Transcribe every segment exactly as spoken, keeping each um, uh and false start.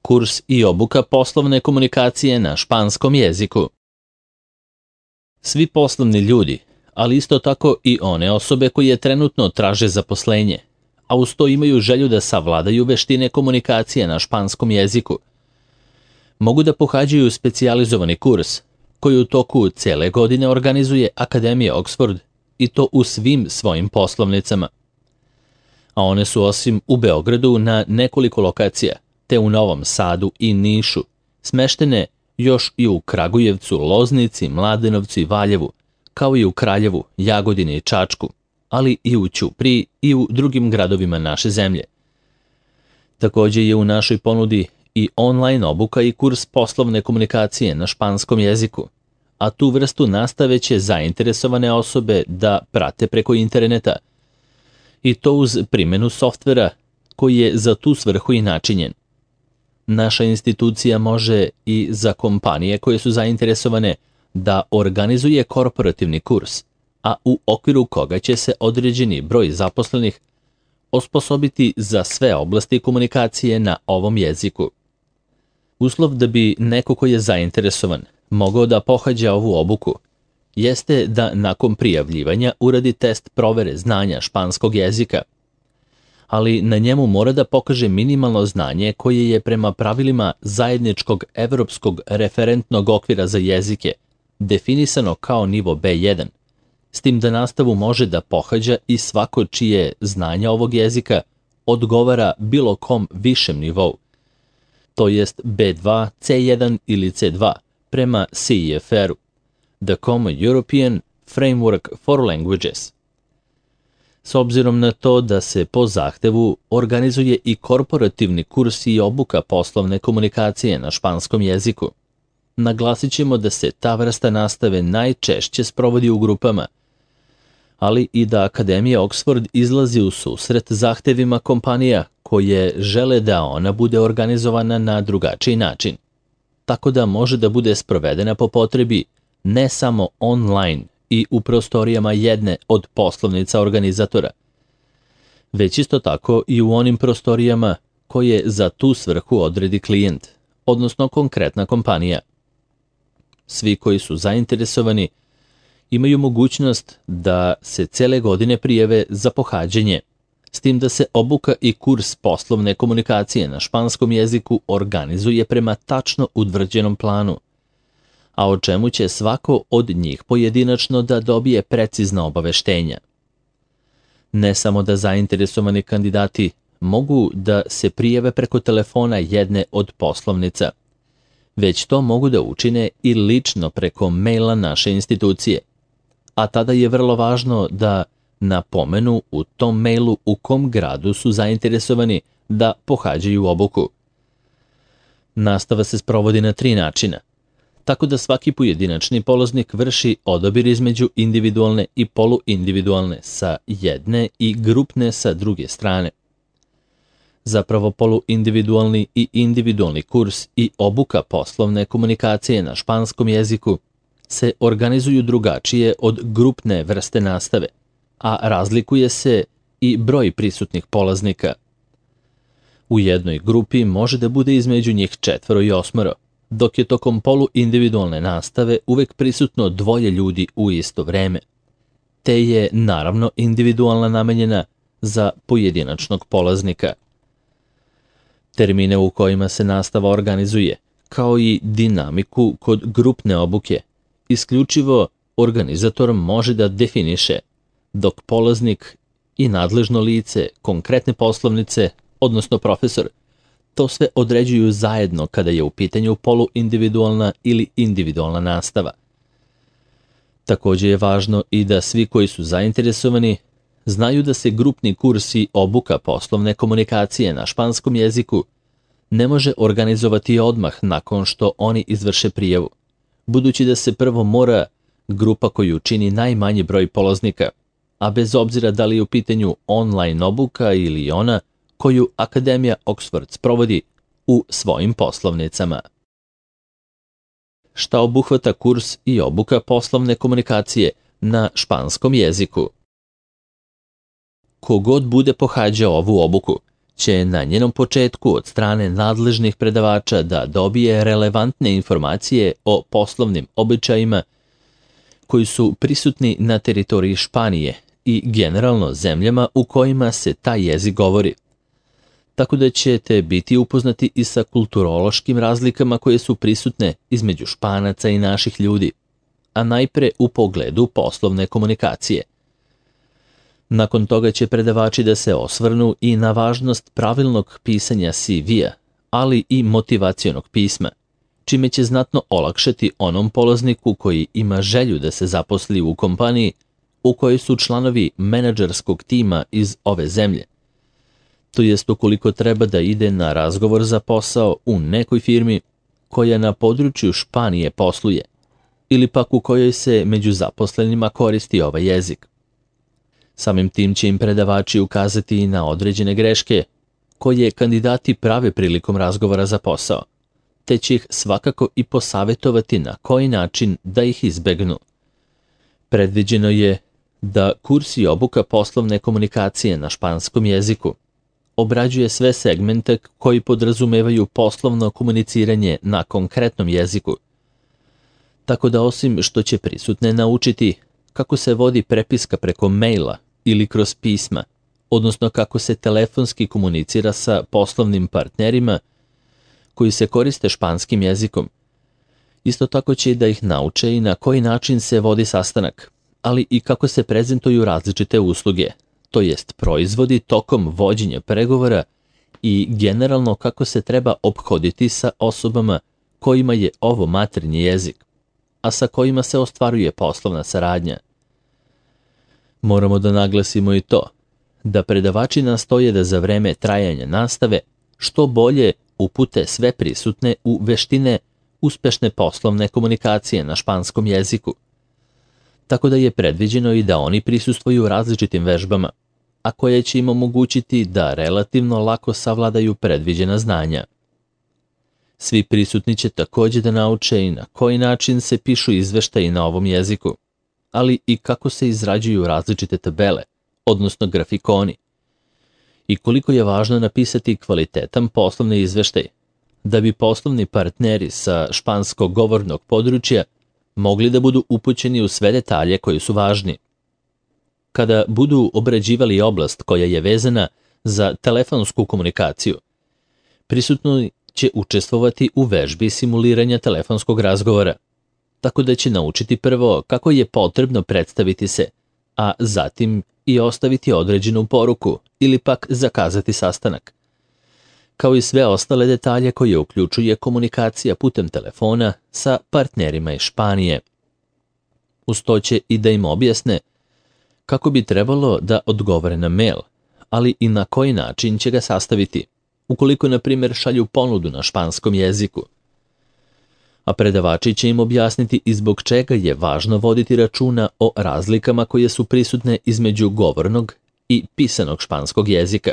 Kurs i obuka poslovne komunikacije na španskom jeziku. Svi poslovni ljudi, ali isto tako i one osobe koje trenutno traže zaposlenje, a uz to imaju želju da savladaju veštine komunikacije na španskom jeziku, mogu da pohađaju specijalizovani kurs koji u toku cele godine organizuje Akademija Oxford i to u svim svojim poslovnicama. A one su osim u Beogradu na nekoliko lokacija, te u Novom Sadu i Nišu, smeštene još i u Kragujevcu, Loznici, Mladenovcu i Valjevu, kao i u Kraljevu, Jagodini i Čačku, ali i u Ćupriji i u drugim gradovima naše zemlje. Također je u našoj ponudi i online obuka i kurs poslovne komunikacije na španskom jeziku, a tu vrstu nastave će zainteresovane osobe da prate preko interneta, i to uz primjenu softvera koji je za tu svrhu i načinjen. Naša institucija može i za kompanije koje su zainteresovane da organizuje korporativni kurs, a u okviru koga će se određeni broj zaposlenih osposobiti za sve oblasti komunikacije na ovom jeziku. Uslov da bi neko ko je zainteresovan mogao da pohađa ovu obuku jeste da nakon prijavljivanja uradi test provere znanja španskog jezika, ali na njemu mora da pokaže minimalno znanje koje je prema pravilima zajedničkog evropskog referentnog okvira za jezike definisano kao nivo be jedan, s tim da nastavu može da pohađa i svako čije znanje ovog jezika odgovara bilo kom višem nivou, to jest be dva, ce jedan ili ce dva prema ce i ef er-u, The Common European Framework for Languages. S obzirom na to da se po zahtevu organizuje i korporativni kurs i obuka poslovne komunikacije na španskom jeziku, naglasit ćemo da se ta vrsta nastave najčešće sprovodi u grupama, ali i da Akademija Oxford izlazi u susret zahtevima kompanija koje žele da ona bude organizovana na drugačiji način, tako da može da bude sprovedena po potrebi ne samo online i u prostorijama jedne od poslovnica organizatora, već isto tako i u onim prostorijama koje za tu svrhu odredi klijent, odnosno konkretna kompanija. Svi koji su zainteresovani imaju mogućnost da se cele godine prijave za pohađanje, s tim da se obuka i kurs poslovne komunikacije na španskom jeziku organizuje prema tačno utvrđenom planu, a o čemu će svako od njih pojedinačno da dobije precizna obaveštenja. Ne samo da zainteresovani kandidati mogu da se prijave preko telefona jedne od poslovnica, već to mogu da učine i lično preko maila naše institucije, a tada je vrlo važno da napomenu u tom mailu u kom gradu su zainteresovani da pohađaju obuku. Nastava se sprovodi na tri načina, tako da svaki pojedinačni polaznik vrši odabir između individualne i poluindividualne sa jedne i grupne sa druge strane. Zapravo poluindividualni i individualni kurs i obuka poslovne komunikacije na španskom jeziku se organizuju drugačije od grupne vrste nastave, a razlikuje se i broj prisutnih polaznika. U jednoj grupi može da bude između njih četvoro i osmoro, dok je tokom poluindividualne nastave uvek prisutno dvoje ljudi u isto vreme, te je naravno individualna namenjena za pojedinačnog polaznika. Termine u kojima se nastava organizuje, kao i dinamiku kod grupne obuke, isključivo organizator može da definiše, dok polaznik i nadležno lice konkretne poslovnice, odnosno profesor, to sve određuju zajedno kada je u pitanju poluindividualna ili individualna nastava. Također je važno i da svi koji su zainteresovani znaju da se grupni kurs i obuka poslovne komunikacije na španskom jeziku ne može organizovati odmah nakon što oni izvrše prijavu, budući da se prvo mora grupa koju čini najmanji broj polaznika, a bez obzira da li je u pitanju online obuka ili ona koju Akademija Oxford sprovodi u svojim poslovnicama. Šta obuhvata kurs i obuka poslovne komunikacije na španskom jeziku? Kogod bude pohađao ovu obuku će na njenom početku od strane nadležnih predavača da dobije relevantne informacije o poslovnim običajima koji su prisutni na teritoriji Španije i generalno zemljama u kojima se taj jezik govori. Tako da ćete biti upoznati i sa kulturološkim razlikama koje su prisutne između Španaca i naših ljudi, a najpre u pogledu poslovne komunikacije. Nakon toga će predavači da se osvrnu i na važnost pravilnog pisanja C V-a, ali i motivacionog pisma, čime će znatno olakšati onom polazniku koji ima želju da se zaposli u kompaniji u kojoj su članovi menadžerskog tima iz ove zemlje. To jest ukoliko treba da ide na razgovor za posao u nekoj firmi koja na području Španije posluje, ili pak u kojoj se među zaposlenima koristi ovaj jezik. Samim tim će im predavači ukazati i na određene greške koje kandidati prave prilikom razgovora za posao, te će ih svakako i posavetovati na koji način da ih izbegnu. Predviđeno je da kurs i obuka poslovne komunikacije na španskom jeziku obrađuje sve segmente koji podrazumevaju poslovno komuniciranje na konkretnom jeziku. Tako da osim što će prisutne naučiti kako se vodi prepiska preko maila ili kroz pisma, odnosno kako se telefonski komunicira sa poslovnim partnerima koji se koriste španskim jezikom, isto tako će da ih nauče i na koji način se vodi sastanak, ali i kako se prezentuju različite usluge, to jest proizvodi tokom vođenja pregovora i generalno kako se treba ophoditi sa osobama kojima je ovo maternji jezik, a sa kojima se ostvaruje poslovna saradnja. Moramo da naglasimo i to, da predavači nastoje da za vreme trajanja nastave što bolje upute sve prisutne u veštine uspešne poslovne komunikacije na španskom jeziku. Tako da je predviđeno i da oni prisustvuju različitim vežbama, a koje će im omogućiti da relativno lako savladaju predviđena znanja. Svi prisutni će također da nauče i na koji način se pišu izveštaji na ovom jeziku, ali i kako se izrađuju različite tabele, odnosno grafikoni, i koliko je važno napisati kvalitetan poslovni izveštaj, da bi poslovni partneri sa španskog govornog područja mogli da budu upućeni u sve detalje koji su važni. Kada budu obrađivali oblast koja je vezana za telefonsku komunikaciju, prisutni će učestvovati u vežbi simuliranja telefonskog razgovora, tako da će naučiti prvo kako je potrebno predstaviti se, a zatim i ostaviti određenu poruku ili pak zakazati sastanak, kao i sve ostale detalje koje uključuje komunikacija putem telefona sa partnerima iz Španije. Uz to će i da im objasne kako bi trebalo da odgovore na mail, ali i na koji način će ga sastaviti, ukoliko, na primjer, šalju ponudu na španskom jeziku. A predavači će im objasniti i zbog čega je važno voditi računa o razlikama koje su prisutne između govornog i pisanog španskog jezika.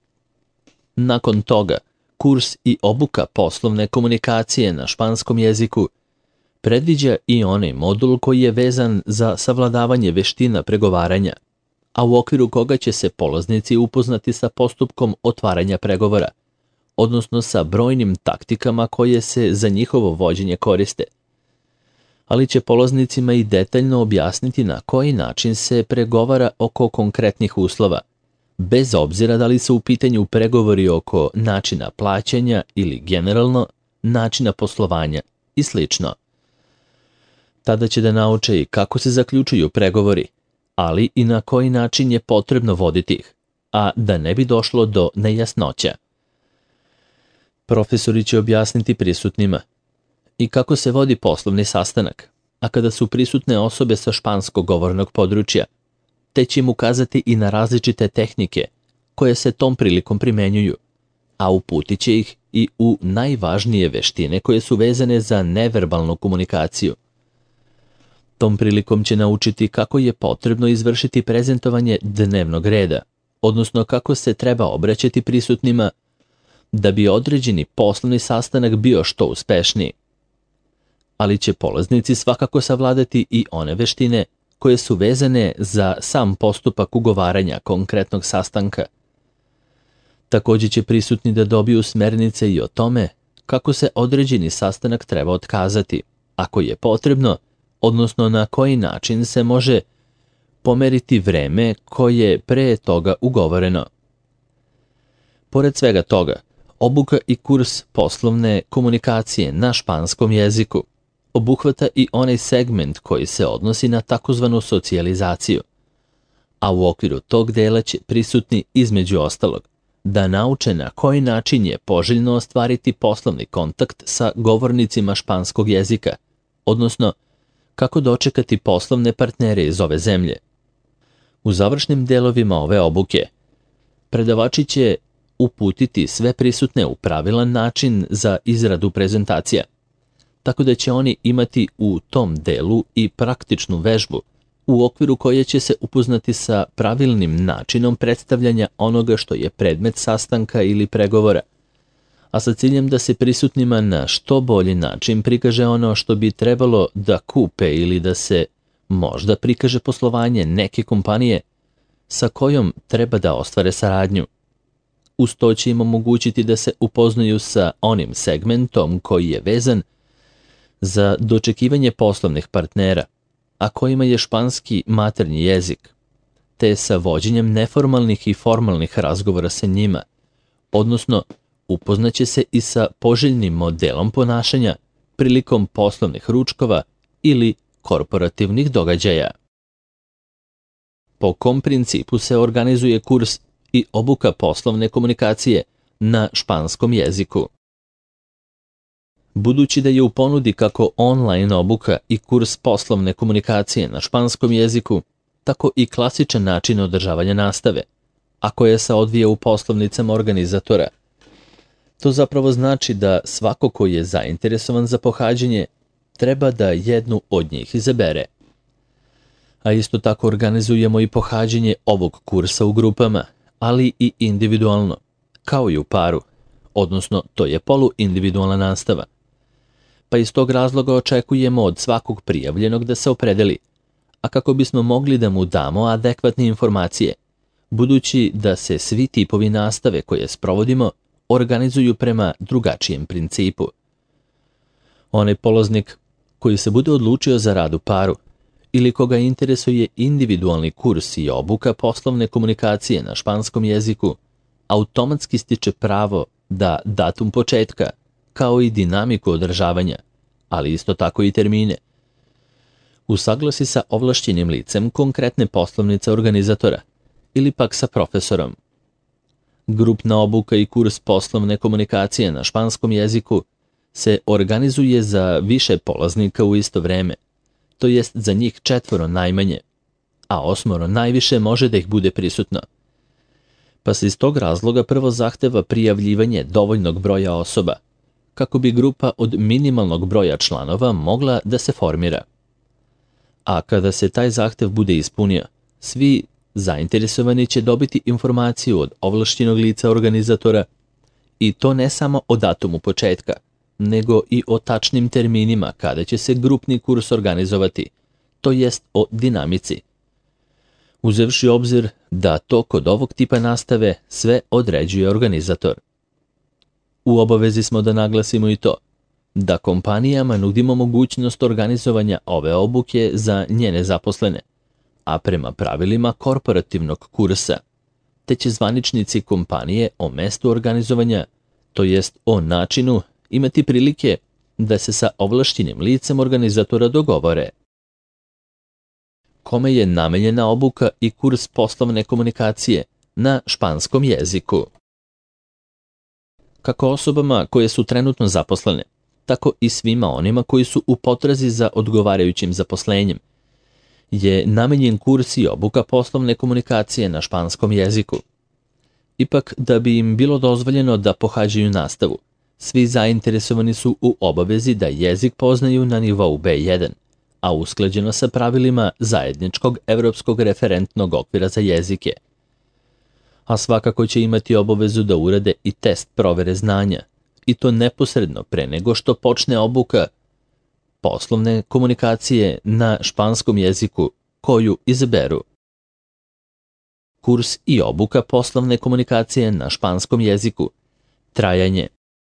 Nakon toga, kurs i obuka poslovne komunikacije na španskom jeziku predviđa i onaj modul koji je vezan za savladavanje veština pregovaranja, a u okviru koga će se polaznici upoznati sa postupkom otvaranja pregovora, odnosno sa brojnim taktikama koje se za njihovo vođenje koriste. Ali će polaznicima i detaljno objasniti na koji način se pregovara oko konkretnih uslova, bez obzira da li su u pitanju pregovori oko načina plaćanja ili generalno načina poslovanja i slično. Tada će da nauče i kako se zaključuju pregovori, ali i na koji način je potrebno voditi ih, a da ne bi došlo do nejasnoća. Profesori će objasniti prisutnima i kako se vodi poslovni sastanak, a kada su prisutne osobe sa španskog govornog područja, te će im ukazati i na različite tehnike koje se tom prilikom primenjuju, a uputit će ih i u najvažnije veštine koje su vezane za neverbalnu komunikaciju. Tom prilikom će naučiti kako je potrebno izvršiti prezentovanje dnevnog reda, odnosno kako se treba obraćati prisutnima da bi određeni poslovni sastanak bio što uspešniji. Ali će polaznici svakako savladati i one veštine koje su vezane za sam postupak ugovaranja konkretnog sastanka. Također će prisutni da dobiju smernice i o tome kako se određeni sastanak treba otkazati, ako je potrebno, odnosno na koji način se može pomeriti vreme koje je pre toga ugovoreno. Pored svega toga, obuka i kurs poslovne komunikacije na španskom jeziku obuhvata i onaj segment koji se odnosi na takozvanu socijalizaciju, a u okviru tog dela će prisutni između ostalog da nauče na koji način je poželjno ostvariti poslovni kontakt sa govornicima španskog jezika, odnosno kako dočekati poslovne partnere iz ove zemlje. U završnim delovima ove obuke predavači će uputiti sve prisutne u pravilan način za izradu prezentacija, tako da će oni imati u tom delu i praktičnu vežbu u okviru koje će se upoznati sa pravilnim načinom predstavljanja onoga što je predmet sastanka ili pregovora, a sa ciljem da se prisutnima na što bolji način prikaže ono što bi trebalo da kupe ili da se možda prikaže poslovanje neke kompanije sa kojom treba da ostvare saradnju. Uz to će im omogućiti da se upoznaju sa onim segmentom koji je vezan za dočekivanje poslovnih partnera, a kojima je španski maternji jezik, te sa vođenjem neformalnih i formalnih razgovora sa njima, odnosno upoznaće se i sa poželjnim modelom ponašanja prilikom poslovnih ručkova ili korporativnih događaja. Po kom principu se organizuje kurs i obuka poslovne komunikacije na španskom jeziku? Budući da je u ponudi kako online obuka i kurs poslovne komunikacije na španskom jeziku, tako i klasičan način održavanja nastave, a koja se odvija u poslovnicama organizatora. To zapravo znači da svako ko je zainteresovan za pohađanje treba da jednu od njih izabere. A isto tako organizujemo i pohađanje ovog kursa u grupama, ali i individualno, kao i u paru, odnosno to je poluindividualna nastava. Pa iz tog razloga očekujemo od svakog prijavljenog da se opredeli, a kako bismo mogli da mu damo adekvatne informacije, budući da se svi tipovi nastave koje sprovodimo organizuju prema drugačijem principu. Onaj polaznik koji se bude odlučio za rad u paru ili koga interesuje individualni kurs i obuka poslovne komunikacije na španskom jeziku, automatski stiče pravo da datum početka, kao i dinamiku održavanja, ali isto tako i termine, usaglasi sa ovlašćenim licem konkretne poslovnice organizatora ili pak sa profesorom. Grupna obuka i kurs poslovne komunikacije na španskom jeziku se organizuje za više polaznika u isto vreme, to jest za njih četvoro najmanje, a osmoro najviše može da ih bude prisutno. Pa se iz tog razloga prvo zahteva prijavljivanje dovoljnog broja osoba, kako bi grupa od minimalnog broja članova mogla da se formira. A kada se taj zahtev bude ispunio, svi zainteresovani će dobiti informaciju od ovlašćenog lica organizatora, i to ne samo o datumu početka, nego i o tačnim terminima kada će se grupni kurs organizovati, to jest o dinamici. Uzevši obzir da to kod ovog tipa nastave sve određuje organizator. U obavezi smo da naglasimo i to, da kompanijama nudimo mogućnost organizovanja ove obuke za njene zaposlene, a prema pravilima korporativnog kursa, te će zvaničnici kompanije o mestu organizovanja, to jest o načinu, imati prilike da se sa ovlašćenim licem organizatora dogovore. Kome je namenjena obuka i kurs poslovne komunikacije na španskom jeziku? Kako osobama koje su trenutno zaposlene, tako i svima onima koji su u potrazi za odgovarajućim zaposlenjem, je namenjen kurs i obuka poslovne komunikacije na španskom jeziku. Ipak, da bi im bilo dozvoljeno da pohađaju nastavu, svi zainteresovani su u obavezi da jezik poznaju na nivou be jedan, a usklađeno sa pravilima zajedničkog evropskog referentnog okvira za jezike. A svakako će imati obavezu da urade i test provere znanja, i to neposredno pre nego što počne obuka poslovne komunikacije na španskom jeziku koju izaberu. kurs i obuka poslovne komunikacije na španskom jeziku. Trajanje.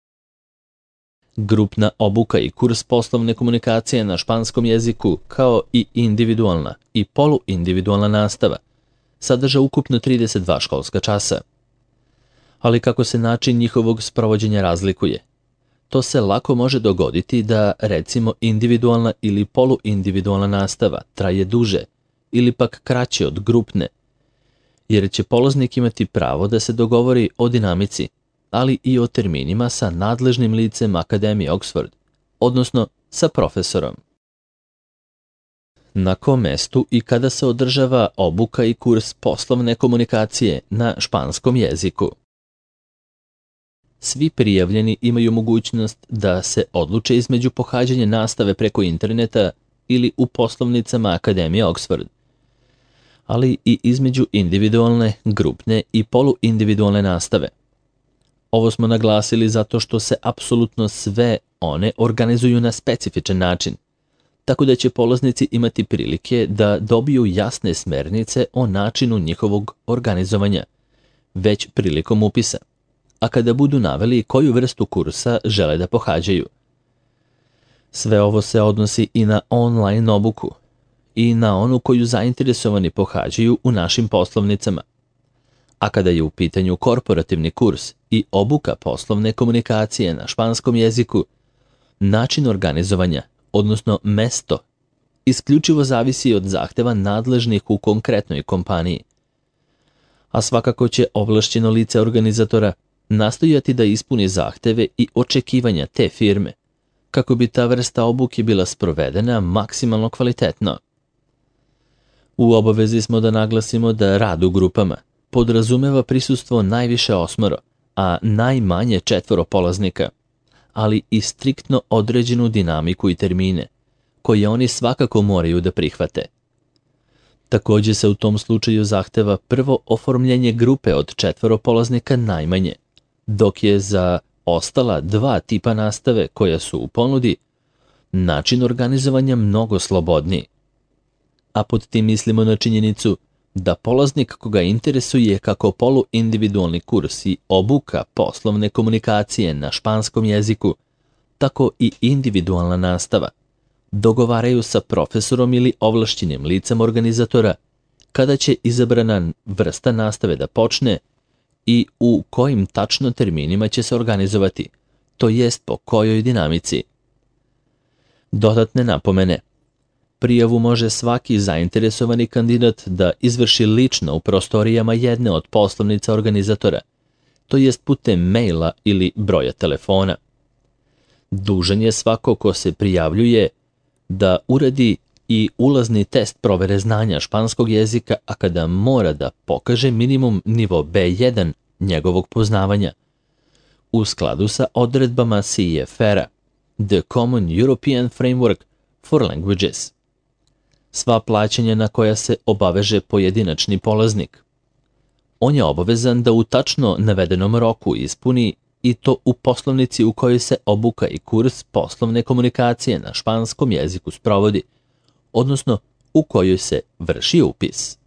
Grupna obuka i kurs poslovne komunikacije na španskom jeziku, kao i individualna i poluindividualna nastava, sadrža ukupno trideset dva školska časa. Ali kako se način njihovog sprovođenja razlikuje, to se lako može dogoditi da, recimo, individualna ili poluindividualna nastava traje duže ili pak kraće od grupne, jer će polaznik imati pravo da se dogovori o dinamici, ali i o terminima sa nadležnim licem Akademije Oxford, odnosno sa profesorom. Na kom mestu i kada se održava obuka i kurs poslovne komunikacije na španskom jeziku? Svi prijavljeni imaju mogućnost da se odluče između pohađanja nastave preko interneta ili u poslovnicama Akademije Oxford, ali i između individualne, grupne i poluindividualne nastave. Ovo smo naglasili zato što se apsolutno sve one organizuju na specifičan način, tako da će polaznici imati prilike da dobiju jasne smernice o načinu njihovog organizovanja, već prilikom upisa, a kada budu naveli koju vrstu kursa žele da pohađaju. Sve ovo se odnosi i na online obuku i na onu koju zainteresovani pohađaju u našim poslovnicama. A kada je u pitanju korporativni kurs i obuka poslovne komunikacije na španskom jeziku, način organizovanja, odnosno mesto, isključivo zavisi od zahteva nadležnih u konkretnoj kompaniji. A svakako će ovlašćeno lice organizatora nastojati da ispuni zahteve i očekivanja te firme, kako bi ta vrsta obuke bila sprovedena maksimalno kvalitetno. U obavezi smo da naglasimo da rad u grupama podrazumeva prisustvo najviše osmoro, a najmanje četvoro polaznika, ali i striktno određenu dinamiku i termine, koje oni svakako moraju da prihvate. Također se u tom slučaju zahteva prvo oformljenje grupe od četvoro polaznika najmanje, dok je za ostala dva tipa nastave koja su u ponudi način organizovanja mnogo slobodniji. A pod tim mislimo na činjenicu da polaznik koga interesuje kako poluindividualni kurs i obuka poslovne komunikacije na španskom jeziku, tako i individualna nastava, dogovaraju sa profesorom ili ovlašćenim licem organizatora kada će izabrana vrsta nastave da počne i u kojim tačno terminima će se organizovati, to jest po kojoj dinamici. Dodatne napomene. Prijavu može svaki zainteresovani kandidat da izvrši lično u prostorijama jedne od poslovnica organizatora, to jest putem maila ili broja telefona. Dužan je svako ko se prijavljuje da uradi i ulazni test provere znanja španskog jezika, a kada mora da pokaže minimum nivo be jedan njegovog poznavanja, u skladu sa odredbama C E F R-a, The Common European Framework for Languages. Sva plaćanja na koja se obaveže pojedinačni polaznik. On je obavezan da u tačno navedenom roku ispuni i to u poslovnici u kojoj se obuka i kurs poslovne komunikacije na španskom jeziku sprovodi, odnosno u kojoj se vrši upis.